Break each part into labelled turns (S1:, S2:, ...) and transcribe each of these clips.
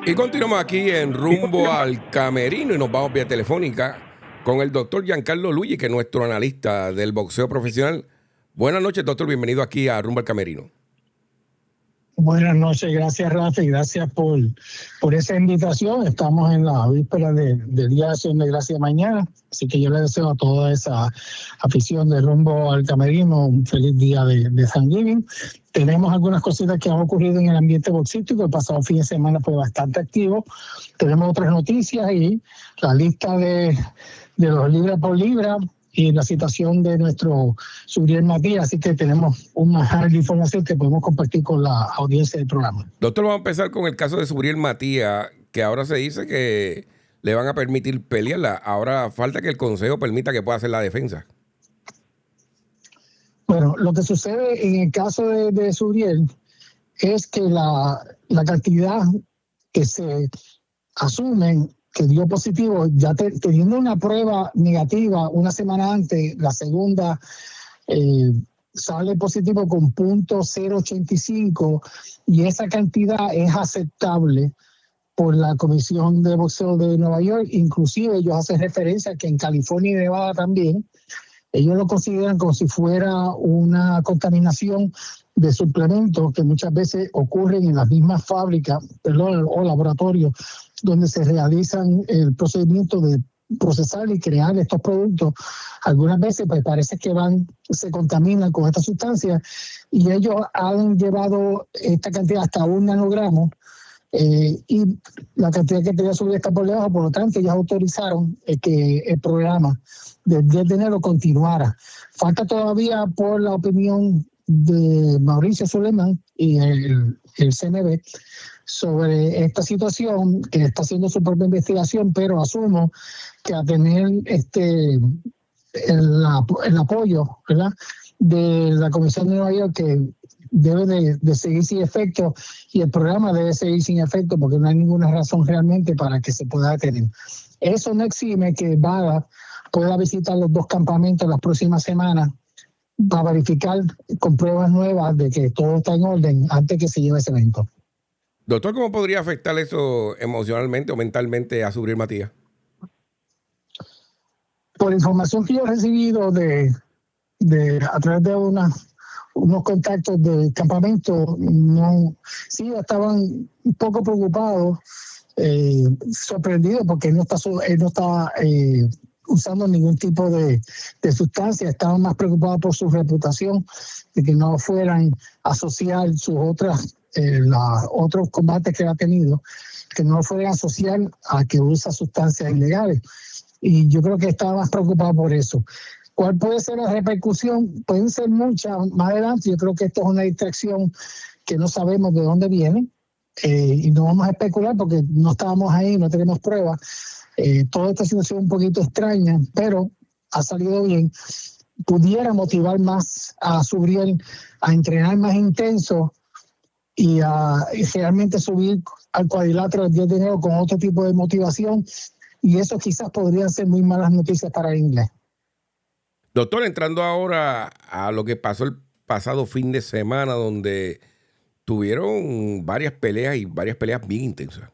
S1: Y continuamos aquí en Rumbo al Camerino y nos vamos vía telefónica con el doctor Giancarlo Luigi, que es nuestro analista del boxeo profesional. Buenas noches, doctor. Bienvenido aquí a Rumbo al Camerino.
S2: Buenas noches, gracias Rafa y gracias por esa invitación. Estamos en la víspera del Día de Acción de Gracias mañana, así que yo le deseo a toda esa afición de Rumbo al Camerino un feliz día de Thanksgiving. Tenemos algunas cositas que han ocurrido en el ambiente boxístico. El pasado fin de semana fue bastante activo. Tenemos otras noticias y la lista de los libra por libra y la situación de nuestro Subriel Matías, así que tenemos una jarra de información que podemos compartir con la audiencia del programa.
S1: Doctor, vamos a empezar con el caso de Subriel Matías, que ahora se dice que le van a permitir pelearla. Ahora falta que el consejo permita que pueda hacer la defensa.
S2: Bueno, lo que sucede en el caso de Subriel es que la cantidad que se asumen que dio positivo, ya teniendo una prueba negativa una semana antes, la segunda sale positivo con .085 y esa cantidad es aceptable por la Comisión de Boxeo de Nueva York. Inclusive ellos hacen referencia que en California y Nevada también, ellos lo consideran como si fuera una contaminación de suplementos que muchas veces ocurren en las mismas fábricas, o laboratorios donde se realizan el procedimiento de procesar y crear estos productos. Algunas veces pues parece que se contaminan con esta sustancia y ellos han llevado esta cantidad hasta 1 nanogramo y la cantidad que tenía sobre está por debajo. Por lo tanto, ellos autorizaron que el programa del 10 de enero continuara. Falta todavía por la opinión de Mauricio Suleiman y el CNB sobre esta situación, que está haciendo su propia investigación, pero asumo que a tener el apoyo, ¿verdad?, de la Comisión de Nueva York, que debe de seguir sin efecto, y el programa debe seguir sin efecto porque no hay ninguna razón realmente para que se pueda detener. Eso no exime que Bada pueda visitar los 2 campamentos las próximas semanas para verificar con pruebas nuevas de que todo está en orden antes que se lleve ese evento.
S1: Doctor, ¿cómo podría afectar eso emocionalmente o mentalmente a Subriel Matías?
S2: Por información que yo he recibido a través de unos contactos del campamento, sí estaban un poco preocupados, sorprendidos porque él no está usando ningún tipo de sustancia. Estaban más preocupados por su reputación, de que no fueran a asociar sus otros combates que ha tenido, que no fueran a asociar a que usa sustancias ilegales. Y yo creo que estaba más preocupado por eso. ¿Cuál puede ser la repercusión? Pueden ser muchas más adelante. Yo creo que esto es una distracción que no sabemos de dónde viene y no vamos a especular porque no estábamos ahí, no tenemos pruebas. Toda esta situación es un poquito extraña, pero ha salido bien. Pudiera motivar más a Subriel a entrenar más intenso y realmente subir al cuadrilátero el 10 de enero con otro tipo de motivación, y eso quizás podrían ser muy malas noticias para el inglés.
S1: Doctor, entrando ahora a lo que pasó el pasado fin de semana, donde tuvieron varias peleas bien intensas.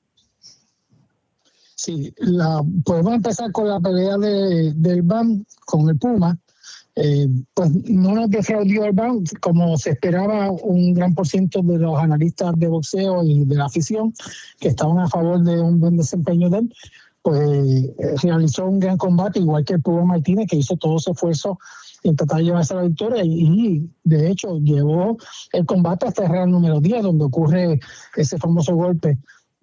S2: Sí, podemos empezar con la pelea del BAM con el Puma. Pues no nos defraudió el BAM como se esperaba. Un gran porcentaje de los analistas de boxeo y de la afición que estaban a favor de un buen desempeño de él, pues realizó un gran combate, igual que el Puma Martínez, que hizo todo ese esfuerzo en tratar de llevarse la victoria y de hecho llevó el combate hasta el round número 10, donde ocurre ese famoso golpe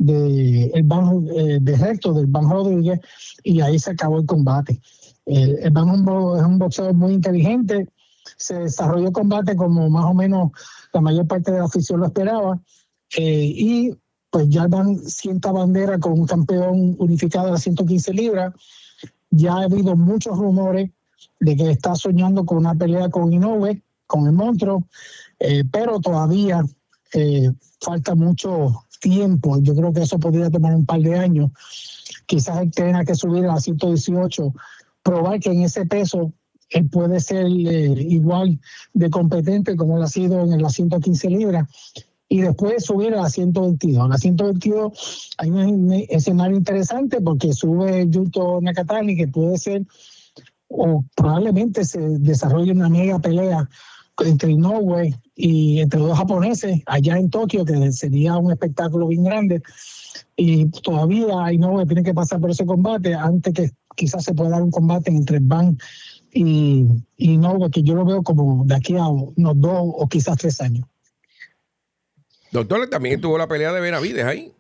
S2: de recto del Van Rodríguez, y ahí se acabó el combate. El Van es un boxeador muy inteligente, se desarrolló el combate como más o menos la mayor parte de la afición lo esperaba, y pues ya el Van sienta bandera como un campeón unificado de las 115 libras. Ya ha habido muchos rumores de que está soñando con una pelea con Inoue, con el monstruo, pero todavía falta mucho tiempo. Yo creo que eso podría tomar un par de años. Quizás él tenga que subir a las 118, probar que en ese peso él puede ser igual de competente como lo ha sido en las 115 libras. y después subir a la 122. La 122 hay un escenario interesante porque sube Yuto Nakatani, que puede ser o probablemente se desarrolle una mega pelea entre Inoue y entre dos japoneses allá en Tokio, que sería un espectáculo bien grande. Y todavía Inoue tiene que pasar por ese combate antes que quizás se pueda dar un combate entre Van y Inoue, que yo lo veo como de aquí a unos 2 o quizás 3 años.
S1: Doctor, también tuvo la pelea de Benavides ahí.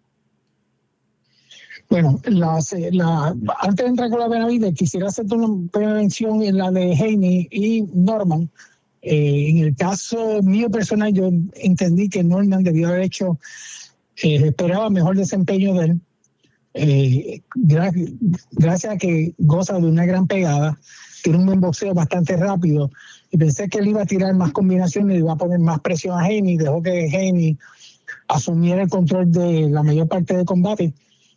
S2: Bueno, antes de entrar con la Benavides, quisiera hacerte una mención en la de Haney y Norman. En el caso mío personal, yo entendí que Norman debió haber hecho, esperaba mejor desempeño de él. Gracias a que goza de una gran pegada, tiene un buen boxeo bastante rápido, y pensé que él iba a tirar más combinaciones y iba a poner más presión a Haney. Dejó que Haney asumiera el control de la mayor parte del combate.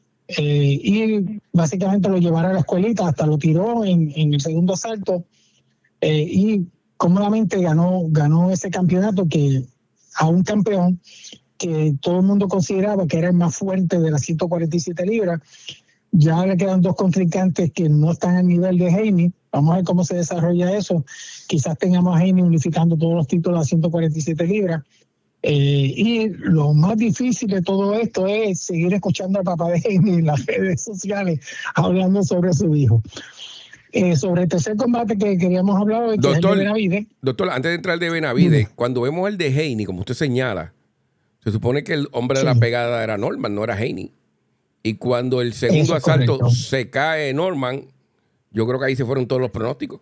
S2: Y básicamente lo llevara a la escuelita, hasta lo tiró en el segundo asalto, y cómodamente ganó ese campeonato, que a un campeón que todo el mundo consideraba que era el más fuerte de las 147 libras. Ya le quedan 2 contrincantes que no están al nivel de Haney. Vamos a ver cómo se desarrolla eso. Quizás tengamos a Haney unificando todos los títulos a 147 libras. Y lo más difícil de todo esto es seguir escuchando al papá de Haney en las redes sociales hablando sobre su hijo. Sobre el tercer combate que queríamos hablar hoy, que es el de Benavides.
S1: Doctor, antes de entrar de Benavides, cuando vemos el de Haney, como usted señala, se supone que el hombre de la pegada era Norman, no era Haney. Y cuando el segundo asalto se cae Norman, yo creo que ahí se fueron todos los pronósticos.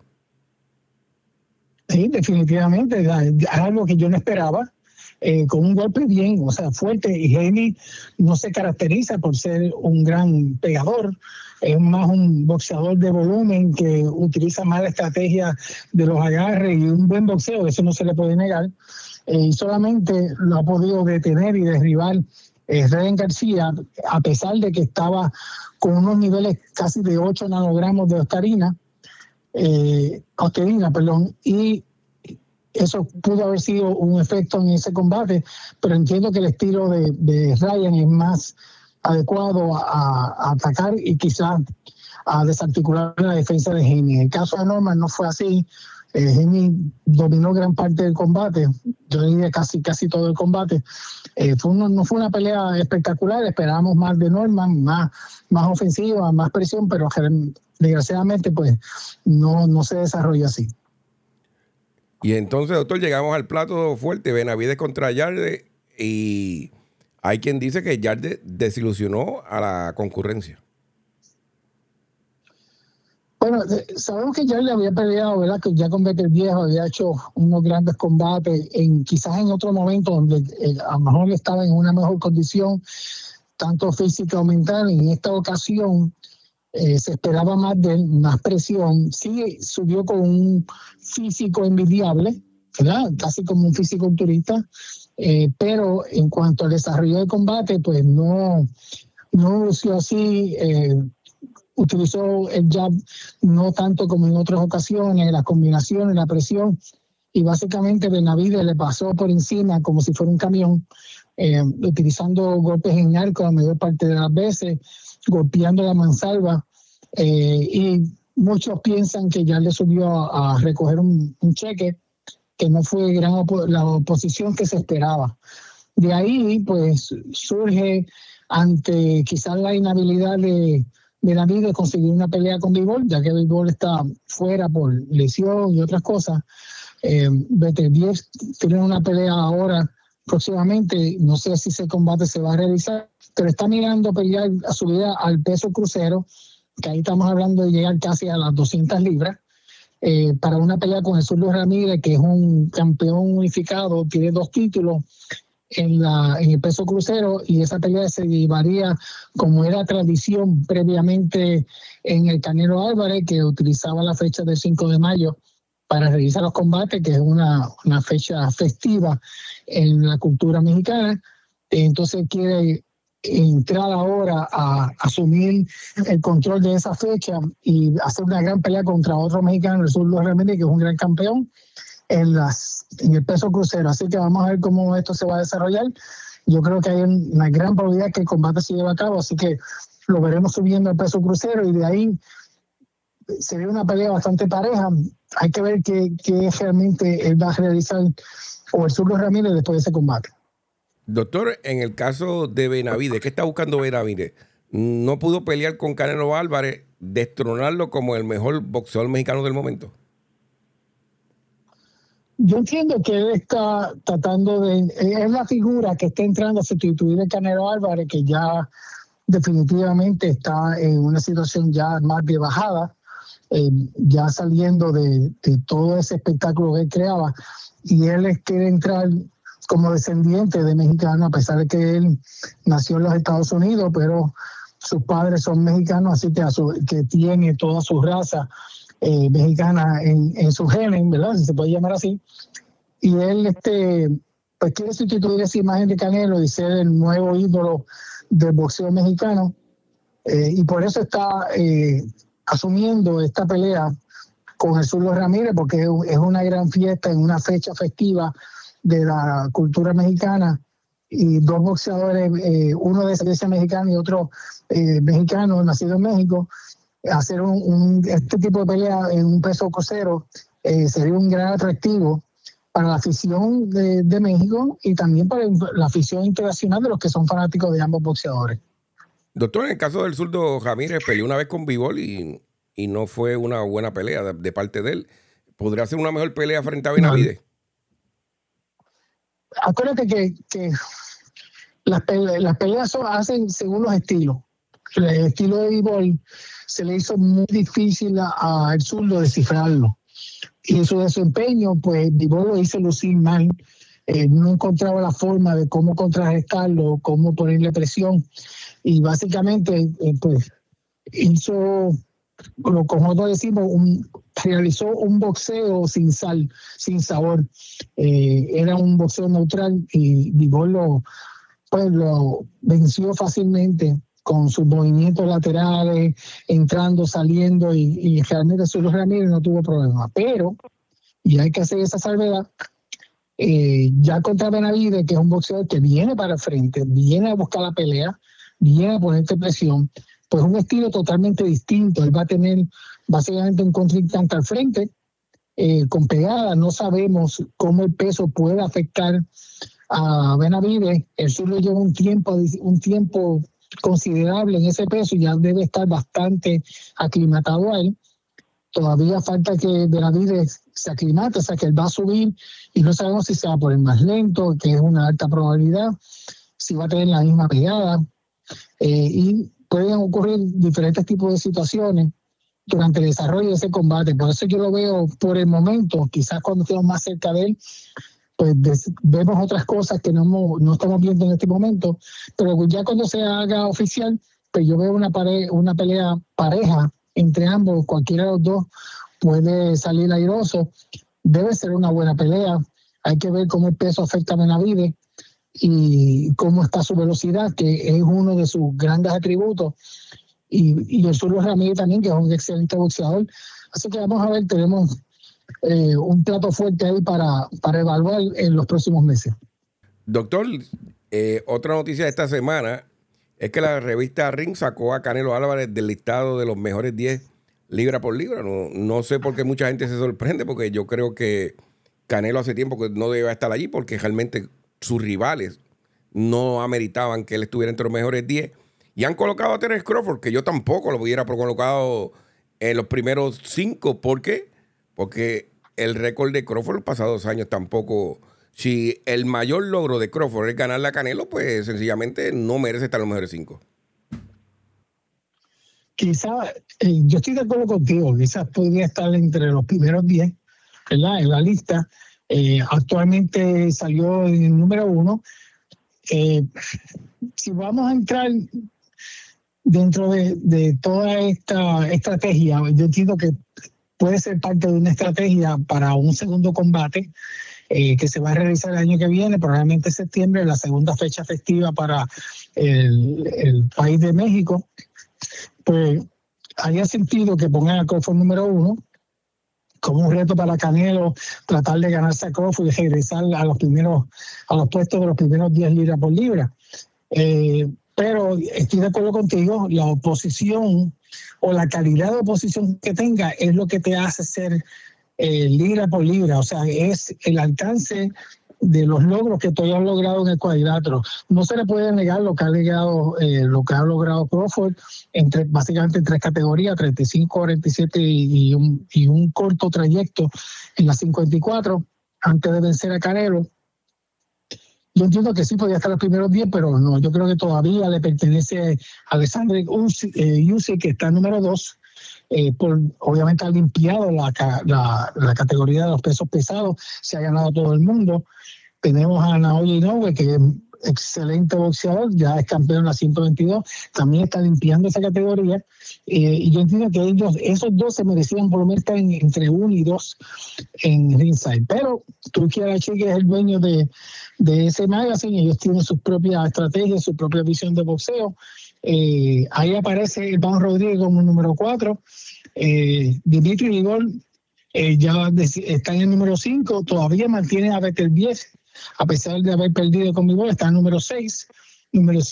S2: Sí, definitivamente. Algo que yo no esperaba. Con un golpe bien, o sea, fuerte. Y Haney no se caracteriza por ser un gran pegador. Es más un boxeador de volumen que utiliza más la estrategia de los agarres y un buen boxeo, eso no se le puede negar. Y solamente lo ha podido detener y derribar Ryan García, a pesar de que estaba con unos niveles casi de 8 nanogramos de ostarina, y eso pudo haber sido un efecto en ese combate, pero entiendo que el estilo de Ryan es más adecuado a atacar y quizás a desarticular la defensa de Haney. En el caso de Norman no fue así. Haney dominó gran parte del combate, yo diría casi todo el combate. No fue una pelea espectacular, esperábamos más de Norman, más ofensiva, más presión, pero desgraciadamente pues no se desarrolla así.
S1: Y entonces, doctor, llegamos al plato fuerte, Benavides contra Yarde, y hay quien dice que Yarde desilusionó a la concurrencia.
S2: Bueno, sabemos que Yarde había peleado, ¿verdad? Que ya con Becker Viejo había hecho unos grandes combates, quizás en otro momento donde a lo mejor estaba en una mejor condición, tanto física o mental. En esta ocasión se esperaba más de él, más presión. Sí, subió con un físico envidiable, ¿verdad? Casi como un fisiculturista, pero en cuanto al desarrollo del combate, pues no lució así. Utilizó el jab no tanto como en otras ocasiones, las combinaciones, la presión, y básicamente Benavides le pasó por encima como si fuera un camión, utilizando golpes en arco la mayor parte de las veces, golpeando la mansalva, y muchos piensan que ya le subió a recoger un cheque, que no fue la oposición que se esperaba. De ahí, pues, surge ante quizás la inhabilidad de Benavides conseguir una pelea con Bivol, ya que Bivol está fuera por lesión y otras cosas. Beterbiev tiene una pelea ahora próximamente, no sé si ese combate se va a realizar, pero está mirando pelear a subida al peso crucero, que ahí estamos hablando de llegar casi a las 200 libras, para una pelea con Jesús Luis Ramírez, que es un campeón unificado, tiene 2 títulos en el peso crucero, y esa pelea se llevaría, como era tradición previamente en el Canelo Álvarez, que utilizaba la fecha del 5 de mayo para realizar los combates, que es una fecha festiva en la cultura mexicana. Entonces quiere entrar ahora a asumir el control de esa fecha y hacer una gran pelea contra otro mexicano, Jesús Luis Ramírez, que es un gran campeón. en el peso crucero. Así que vamos a ver cómo esto se va a desarrollar. Yo creo que hay una gran probabilidad que el combate se lleve a cabo, así que lo veremos subiendo al peso crucero y de ahí sería una pelea bastante pareja. Hay que ver qué realmente él va a realizar o el Zurdo Ramírez después de ese combate.
S1: Doctor, en el caso de Benavidez, ¿qué está buscando Benavidez? No pudo pelear con Canelo Álvarez, destronarlo como el mejor boxeador mexicano del momento.
S2: Yo entiendo que él está tratando es la figura que está entrando a sustituir a Canelo Álvarez, que ya definitivamente está en una situación ya más de bajada, ya saliendo de todo ese espectáculo que él creaba, y él quiere entrar como descendiente de mexicano, a pesar de que él nació en los Estados Unidos, pero sus padres son mexicanos, así que tiene toda su raza mexicana en su genes, ¿verdad? Si se puede llamar así. Y él pues quiere sustituir esa imagen de Canelo y ser el nuevo ídolo del boxeo mexicano. Y por eso está asumiendo esta pelea con el Zurdo Ramírez, porque es una gran fiesta en una fecha festiva de la cultura mexicana, y dos boxeadores, uno de ascendencia mexicana y otro mexicano nacido en México, hacer este tipo de pelea en un peso crucero sería un gran atractivo para la afición de México y también para la afición internacional de los que son fanáticos de ambos boxeadores.
S1: Doctor, en el caso del Zurdo Ramírez, peleó una vez con Bivol y no fue una buena pelea de parte de él. ¿Podría ser una mejor pelea frente a Benavidez?
S2: No. Acuérdate que las peleas hacen según los estilos. El estilo de Bivol se le hizo muy difícil a el Zurdo descifrarlo. Y en su desempeño, pues Bivol lo hizo lucir mal. No encontraba la forma de cómo contrarrestarlo, cómo ponerle presión. Y básicamente, pues hizo, como nosotros decimos, realizó un boxeo sin sal, sin sabor. Era un boxeo neutral y Bivol lo venció fácilmente con sus movimientos laterales, entrando, saliendo, y realmente Zurdo Ramírez no tuvo problema. Pero, y hay que hacer esa salvedad, ya contra Benavidez, que es un boxeador que viene para el frente, viene a buscar la pelea, viene a ponerte presión, pues un estilo totalmente distinto. Él va a tener básicamente un contrincante al frente, con pegada. No sabemos cómo el peso puede afectar a Benavidez. El Zurdo lleva un tiempo considerable en ese peso y ya debe estar bastante aclimatado a él. Todavía falta que Benavidez se aclimate, o sea que él va a subir y no sabemos si se va a poner más lento, que es una alta probabilidad, si va a tener la misma pegada, y pueden ocurrir diferentes tipos de situaciones durante el desarrollo de ese combate. Por eso yo lo veo por el momento, quizás cuando estemos más cerca de él, pues vemos otras cosas que no estamos viendo en este momento, pero ya cuando se haga oficial, pues yo veo una pelea pareja entre ambos. Cualquiera de los dos puede salir airoso. Debe ser una buena pelea. Hay que ver cómo el peso afecta a Benavidez y cómo está su velocidad, que es uno de sus grandes atributos, y el Zurdo Ramírez también, que es un excelente boxeador. Así que vamos a ver, tenemos un plato fuerte ahí para evaluar en los próximos meses.
S1: Doctor, otra noticia de esta semana es que la revista Ring sacó a Canelo Álvarez del listado de los mejores 10 libra por libra. No sé por qué mucha gente se sorprende, porque yo creo que Canelo hace tiempo que no debe estar allí, porque realmente sus rivales no ameritaban que él estuviera entre los mejores 10. Y han colocado a Terence Crawford, que yo tampoco lo hubiera colocado en los primeros 5. ¿Por qué? Porque el récord de Crawford los pasados años tampoco... Si el mayor logro de Crawford es ganarle a Canelo, pues sencillamente no merece estar en los mejores 5.
S2: Quizás, yo estoy de acuerdo contigo, quizás podría estar entre los primeros 10, ¿verdad? En la lista. Actualmente salió en el número 1. Si vamos a entrar dentro de toda esta estrategia, yo entiendo que puede ser parte de una estrategia para un segundo combate que se va a realizar el año que viene, probablemente en septiembre, la segunda fecha festiva para el país de México. Pues haría sentido que pongan al Crawford número 1 como un reto para Canelo tratar de ganarse a Crawford y regresar a los puestos de los primeros 10 libras por libra. Pero estoy de acuerdo contigo, la oposición o la calidad de oposición que tenga es lo que te hace ser libra por libra, o sea, es el alcance de los logros que tú hayas logrado en el cuadrilátero. No se le puede negar lo que ha logrado Crawford básicamente en 3 categorías, 35, 47 y un corto trayecto en las 54 antes de vencer a Canelo. Yo entiendo que sí podía estar los primeros 10, pero no, yo creo que todavía le pertenece a Alexander Usyk, que está número 2. Obviamente ha limpiado la categoría de los pesos pesados, se ha ganado todo el mundo. Tenemos a Naoya Inoue, que es excelente boxeador, ya es campeón en la 122, también está limpiando esa categoría, y yo entiendo que esos dos se merecían por lo menos estar entre 1 y 2 en ringside, pero Turki Al-Sheikh, que es el dueño de ese magazine, ellos tienen sus propias estrategias, su propia visión de boxeo. Ahí aparece Iván Rodríguez como número 4, Dimitri Bivol ya está en el número 5, todavía mantiene a Beterbiev, a pesar de haber perdido con Bivol, está en el número 6, número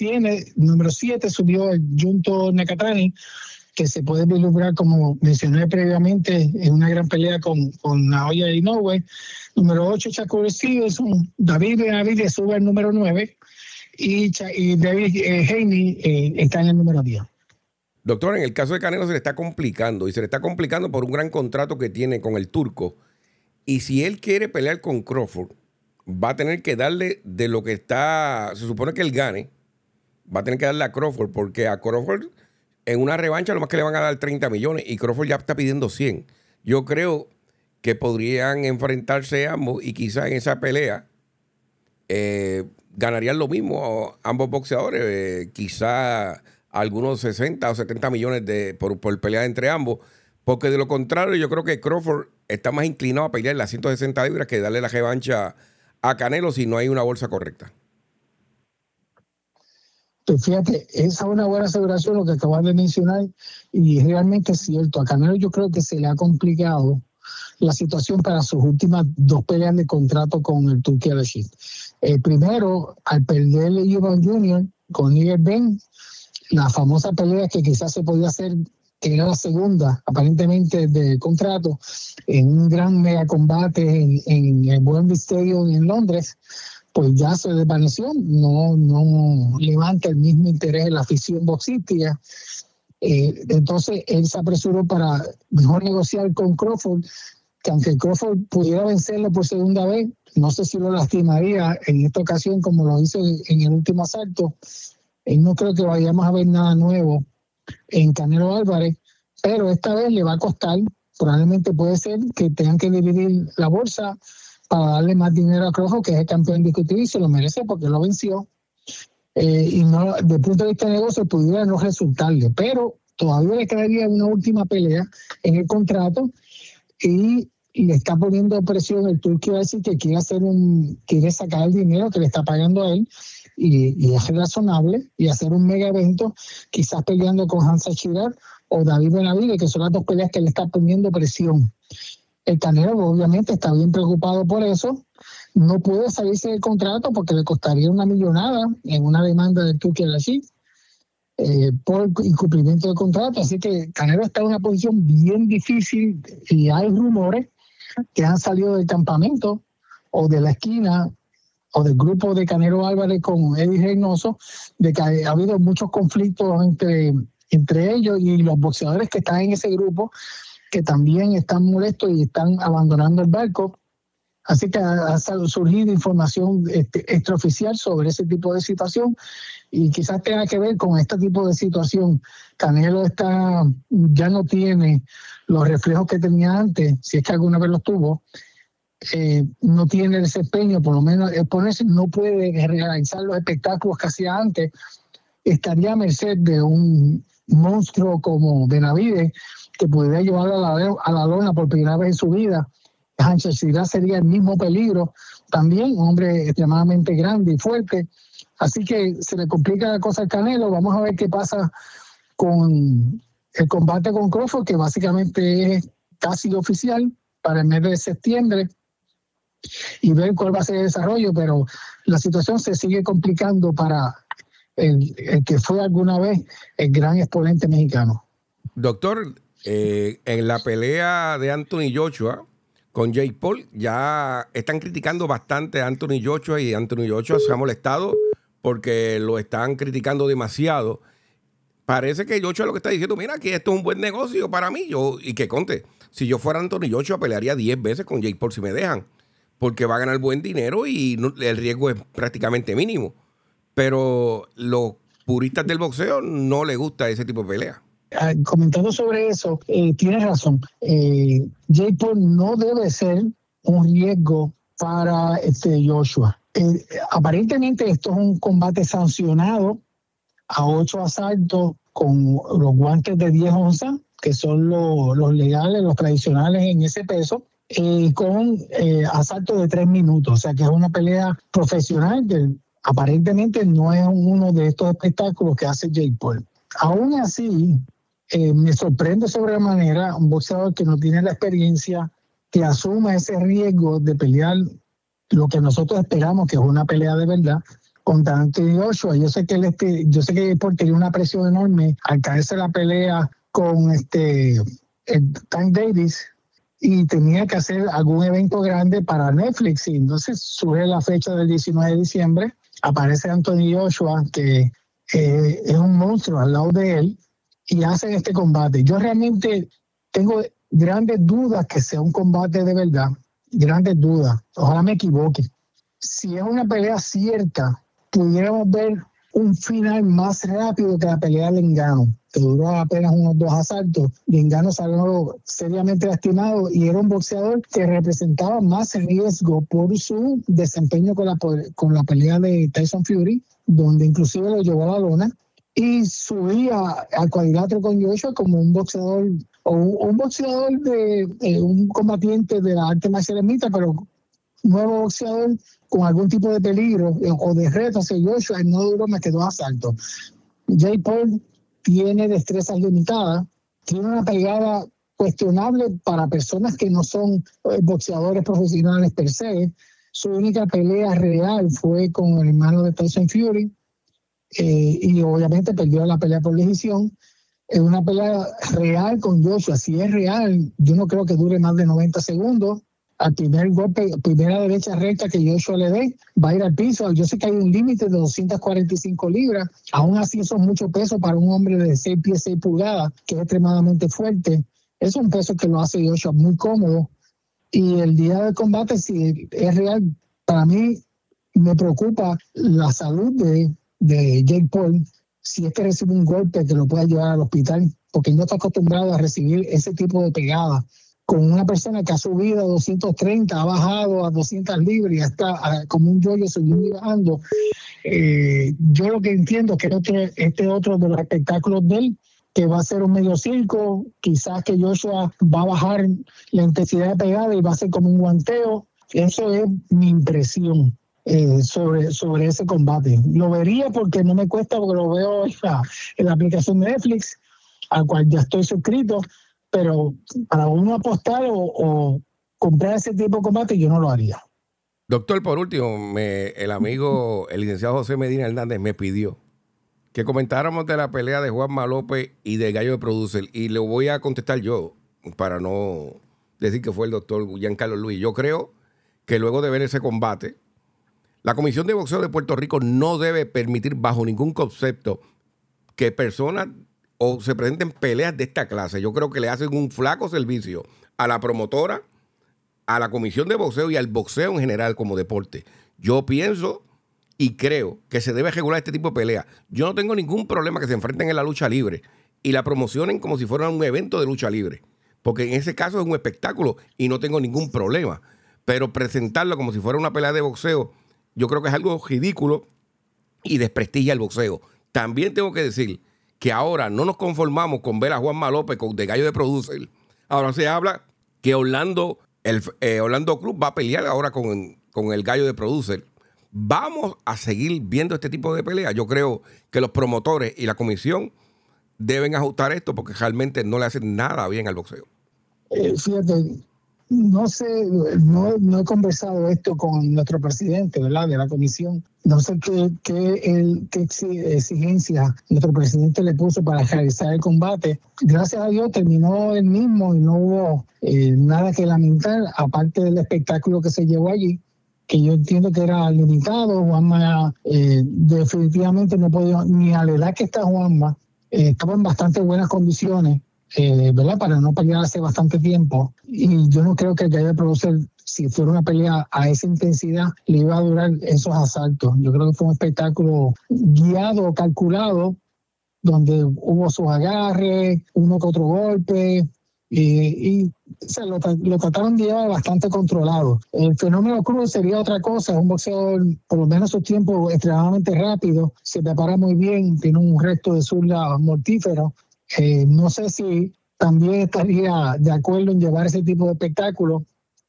S2: 7 subió el Junto Nakatani, que se puede vislumbrar, como mencioné previamente, en una gran pelea con Naoya Inoue. Número 8, Shakur Stevenson. David Benavidez sube al número 9 y David Haney está en el número 10.
S1: Doctor, en el caso de Canelo se le está complicando, y se le está complicando por un gran contrato que tiene con el turco. Y si él quiere pelear con Crawford, va a tener que darle de lo que se supone que él gane, va a tener que darle a Crawford, porque a Crawford en una revancha lo más que le van a dar 30 millones y Crawford ya está pidiendo 100. Yo creo que podrían enfrentarse ambos y quizás en esa pelea ganarían lo mismo ambos boxeadores, quizás algunos 60 o 70 millones por pelea entre ambos, porque de lo contrario yo creo que Crawford está más inclinado a pelear las 160 libras que darle la revancha a Canelo si no hay una bolsa correcta.
S2: Pues fíjate, esa es una buena aseveración lo que acabas de mencionar, y realmente es cierto. A Canelo yo creo que se le ha complicado la situación para sus últimas 2 peleas de contrato con el Turki Al-Sheikh. Primero, al perder el Eubank Jr. con Nigel Benn, la famosa pelea que quizás se podía hacer, que era la segunda aparentemente del contrato, en un gran mega combate en el Wembley Stadium en Londres, pues ya se desvaneció, no levanta el mismo interés en la afición boxística. Entonces él se apresuró para mejor negociar con Crawford, que aunque Crawford pudiera vencerlo por segunda vez, no sé si lo lastimaría en esta ocasión como lo hizo en el último asalto. No creo que vayamos a ver nada nuevo en Canelo Álvarez, pero esta vez le va a costar. Probablemente puede ser que tengan que dividir la bolsa para darle más dinero a Crawford, que es el campeón indiscutible y se lo merece porque lo venció. Y no, desde el punto de vista de negocio pudiera no resultarle, pero todavía le quedaría una última pelea en el contrato, y le está poniendo presión el Turki Al-Sheikh, que quiere sacar el dinero que le está pagando a él, y es razonable, y hacer un mega evento, quizás peleando con Hamza Chirak o David Benavidez, que son las 2 peleas que le está poniendo presión. El Canelo obviamente está bien preocupado por eso, no puede salirse del contrato porque le costaría una millonada en una demanda del Turki Al-Sheikh por incumplimiento del contrato, así que Canelo está en una posición bien difícil, y hay rumores que han salido del campamento o de la esquina o del grupo de Canelo Álvarez con Eddie Reynoso, de que ha habido muchos conflictos entre ellos y los boxeadores que están en ese grupo, que también están molestos y están abandonando el barco. Así que ha surgido información extraoficial sobre ese tipo de situación, y quizás tenga que ver con este tipo de situación. Canelo ya no tiene los reflejos que tenía antes, si es que alguna vez los tuvo. No tiene el desempeño, por lo menos exponerse, no puede realizar los espectáculos que hacía antes. Estaría a merced de un monstruo como Benavidez, que pudiera llevarlo a la lona por primera vez en su vida. Hamza Chirak sería el mismo peligro, también un hombre extremadamente grande y fuerte. Así que se le complica la cosa al Canelo. Vamos a ver qué pasa con el combate con Crawford, que básicamente es casi oficial. para el mes de septiembre y ver cuál va a ser el desarrollo, pero la situación se sigue complicando para el que fue alguna vez el gran exponente mexicano.
S1: Doctor, en la pelea de Anthony Joshua con Jake Paul, ya están criticando bastante a Anthony Joshua y Anthony Joshua se ha molestado porque lo están criticando demasiado. Parece que Joshua lo que está diciendo, mira, que esto es un buen negocio para mí. Y que conte, si yo fuera Anthony Joshua, pelearía 10 veces con Jake Paul si me dejan, porque va a ganar buen dinero y el riesgo es prácticamente mínimo. Pero los puristas del boxeo no les gusta ese tipo de pelea.
S2: Comentando sobre eso, tienes razón. Jake Paul no debe ser un riesgo para Joshua. Aparentemente esto es un combate sancionado a 8 asaltos con los guantes de 10 onzas, que son los legales, los tradicionales en ese peso, con asaltos de 3 minutos. O sea que es una pelea profesional que aparentemente no es uno de estos espectáculos que hace Jake Paul. Aún así, me sorprende sobremanera un boxeador que no tiene la experiencia, que asuma ese riesgo de pelear lo que nosotros esperamos que es una pelea de verdad contra Anthony Joshua. Yo sé que Paul tenía una presión enorme al caerse la pelea con Tank Davis y tenía que hacer algún evento grande para Netflix. Y entonces surge la fecha del 19 de diciembre, aparece Anthony Joshua, que es un monstruo al lado de él, y hacen este combate. Yo realmente tengo grandes dudas que sea un combate de verdad, grandes dudas. Ojalá me equivoque. Si es una pelea cierta, pudiéramos ver un final más rápido que la pelea de Ngannou, que duró apenas unos 2 asaltos. Ngannou salió seriamente lastimado y era un boxeador que representaba más riesgo por su desempeño con la pelea de Tyson Fury, donde inclusive lo llevó a la lona, y subía al cuadrilátero con Joshua como un boxeador o un boxeador un combatiente de la arte marcial mixta, pero nuevo boxeador con algún tipo de peligro o de reto hacia Joshua, no duró más que 2 asaltos. Jake Paul tiene destrezas limitadas, tiene una pegada cuestionable para personas que no son boxeadores profesionales per se. Su única pelea real fue con el hermano de Tyson Fury, y obviamente perdió la pelea por decisión. Es una pelea real con Joshua. Si es real, yo no creo que dure más de 90 segundos. Al primer golpe, primera derecha recta que Joshua le dé, va a ir al piso. Yo sé que hay un límite de 245 libras. Aún así, eso es mucho peso para un hombre de 6 pies 6 pulgadas, que es extremadamente fuerte. Es un peso que lo hace Joshua muy cómodo. Y el día del combate, si es real, para mí me preocupa la salud de Jake Paul, si es que recibe un golpe que lo pueda llevar al hospital, porque no está acostumbrado a recibir ese tipo de pegada con una persona que ha subido a 230, ha bajado a 200 libras y está como un yoyo subiendo y bajando. Yo lo que entiendo es que este otro de los espectáculos de él, que va a ser un medio circo, quizás que Joshua va a bajar la intensidad de pegada y va a ser como un guanteo. Eso es mi impresión sobre ese combate. Lo vería porque no me cuesta, porque lo veo en la aplicación de Netflix, al cual ya estoy suscrito, pero para uno apostar o comprar ese tipo de combate, yo no lo haría.
S1: Doctor, por último, el amigo, el licenciado José Medina Hernández me pidió que comentáramos de la pelea de Juanma López y de Gallo de Producer, y le voy a contestar yo, para no decir que fue el doctor Giancarlo Luis. Yo creo que luego de ver ese combate, la Comisión de Boxeo de Puerto Rico no debe permitir bajo ningún concepto que personas o se presenten peleas de esta clase. Yo creo que le hacen un flaco servicio a la promotora, a la Comisión de Boxeo y al boxeo en general como deporte. Yo pienso y creo que se debe regular este tipo de peleas. Yo no tengo ningún problema que se enfrenten en la lucha libre y la promocionen como si fuera un evento de lucha libre, porque en ese caso es un espectáculo y no tengo ningún problema. Pero presentarlo como si fuera una pelea de boxeo, yo creo que es algo ridículo y desprestigia el boxeo. También tengo que decir que ahora no nos conformamos con ver a Juanma López de Gallo de Producer. Ahora se habla que Orlando Cruz va a pelear ahora con el Gallo de Producer. Vamos a seguir viendo este tipo de peleas. Yo creo que los promotores y la comisión deben ajustar esto porque realmente no le hacen nada bien al boxeo.
S2: Fíjate, No sé, no he conversado esto con nuestro presidente, ¿verdad?, de la comisión. No sé qué exigencias nuestro presidente le puso para realizar el combate. Gracias a Dios terminó el mismo y no hubo nada que lamentar, aparte del espectáculo que se llevó allí, que yo entiendo que era limitado. Juanma definitivamente no podía, ni a la edad que está Juanma, estaba en bastante buenas condiciones, ¿verdad?, para no pelear hace bastante tiempo. Y yo no creo que el Gallo de Producer, si fuera una pelea a esa intensidad, le iba a durar esos asaltos. Yo creo que fue un espectáculo guiado, calculado, donde hubo sus agarres, uno que otro golpe, y o sea, lo trataron de llevar bastante controlado. El fenómeno Cruz sería otra cosa, es un boxeador, por lo menos su tiempo, extremadamente rápido, se prepara muy bien, tiene un resto de zurda mortífero. No sé si también estaría de acuerdo en llevar ese tipo de espectáculo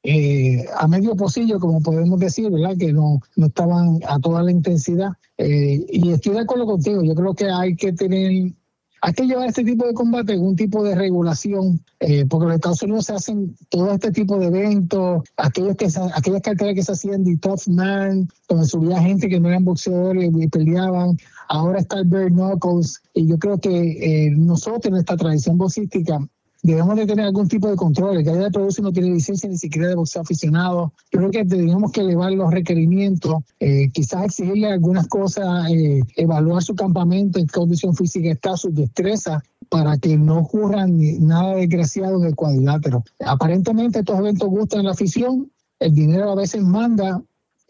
S2: a medio pocillo, como podemos decir, ¿verdad?, que no estaban a toda la intensidad. Y estoy de acuerdo contigo, yo creo que hay que llevar este tipo de combate en un tipo de regulación, porque en los Estados Unidos se hacen todo este tipo de eventos, aquellas carteras que se hacían de Tough Man, donde subía gente que no eran boxeadores y peleaban. Ahora está el Bare Knuckles, y yo creo que nosotros en esta tradición boxística debemos de tener algún tipo de control. El Gallo de Producer no tiene licencia ni siquiera de boxeo aficionado. Yo creo que tenemos que elevar los requerimientos, quizás exigirle algunas cosas, evaluar su campamento, en qué condición física está, sus destrezas, para que no ocurra nada desgraciado en el cuadrilátero. Aparentemente estos eventos gustan a la afición, el dinero a veces manda.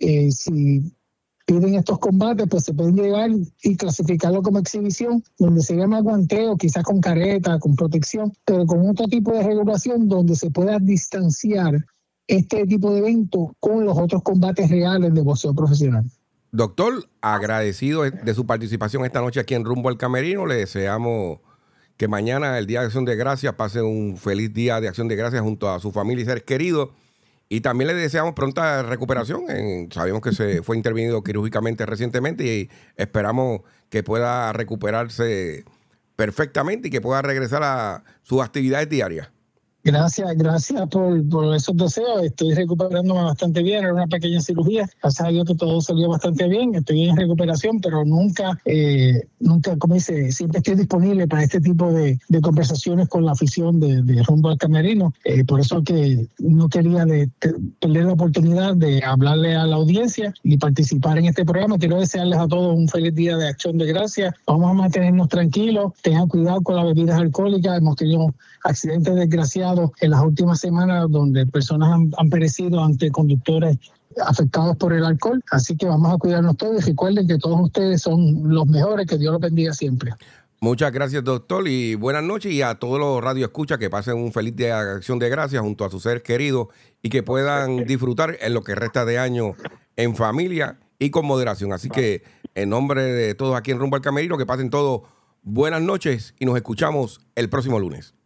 S2: Si piden estos combates, pues se pueden llevar y clasificarlo como exhibición, donde se llama guanteo, quizás con careta, con protección, pero con otro tipo de regulación donde se pueda distanciar este tipo de evento con los otros combates reales de boxeo profesional.
S1: Doctor, agradecido de su participación esta noche aquí en Rumbo al Camerino. Le deseamos que mañana, el Día de Acción de Gracias, pase un feliz Día de Acción de Gracias junto a su familia y seres queridos. Y también le deseamos pronta recuperación. Sabemos que se fue intervenido quirúrgicamente recientemente y esperamos que pueda recuperarse perfectamente y que pueda regresar a sus actividades diarias.
S2: Gracias por esos deseos. Estoy recuperándome bastante bien. Era una pequeña cirugía. Gracias a Dios que todo salió bastante bien. Estoy en recuperación, pero nunca, como dice, siempre estoy disponible para este tipo de conversaciones con la afición de Rumbo al Camerino. Por eso que no quería perder la oportunidad de hablarle a la audiencia y participar en este programa. Quiero desearles a todos un feliz Día de Acción de Gracias. Vamos a mantenernos tranquilos. Tengan cuidado con las bebidas alcohólicas. Hemos tenido accidentes desgraciados en las últimas semanas donde personas han perecido ante conductores afectados por el alcohol, así que vamos a cuidarnos todos y recuerden que todos ustedes son los mejores, que Dios los bendiga siempre.
S1: Muchas gracias, doctor, y buenas noches, y a todos los radioescuchas que pasen un feliz Día de Acción de Gracias junto a sus seres queridos y que puedan disfrutar en lo que resta de año en familia y con moderación. Así que en nombre de todos aquí en Rumbo al Camerino, que pasen todos buenas noches y nos escuchamos el próximo lunes.